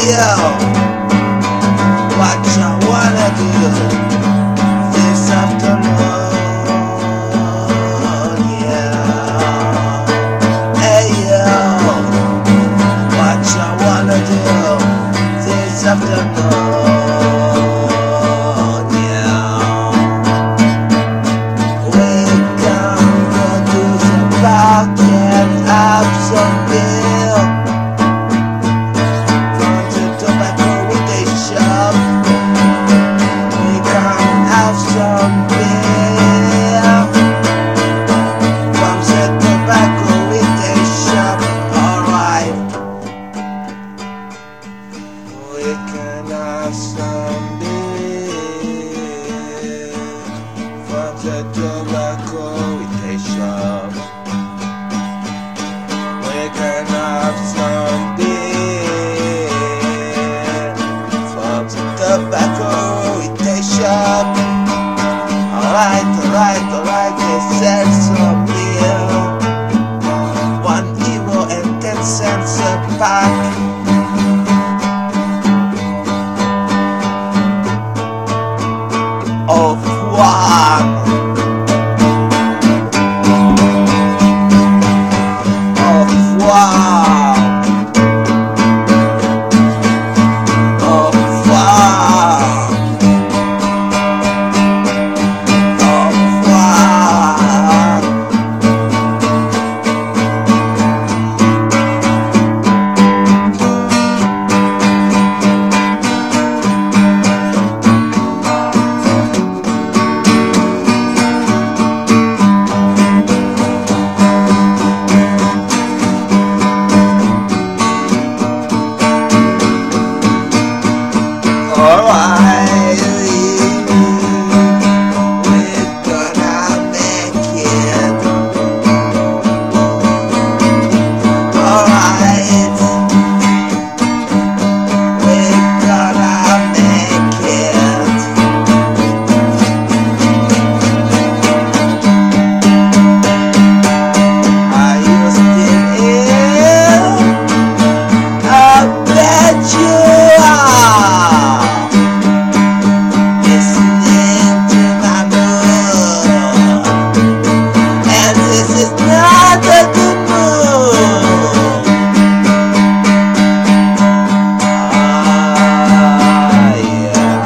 yo, what you wanna do this afternoon, yeah. Hey yo, what you wanna do this afternoon, yeah. We can go to the park and have some beer from the tobacco retail shop. We can have some beer from the tobacco retail shop. Alright, we can have some beer from the tobacco retail shop. We can have some beer from the tobacco retail shop. Alright, they sell some beer, €1.10 a pack. Of one. Of one. Of one. Of one. Alright, we're gonna make it. Alright, we're gonna make it. Are you still here? I bet you are. Listening to my mood, and this is not a good mood. Yeah.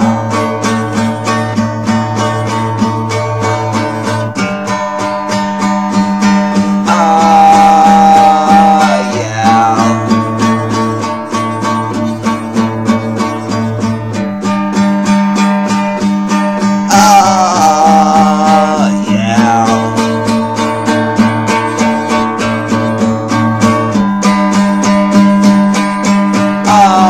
Yeah.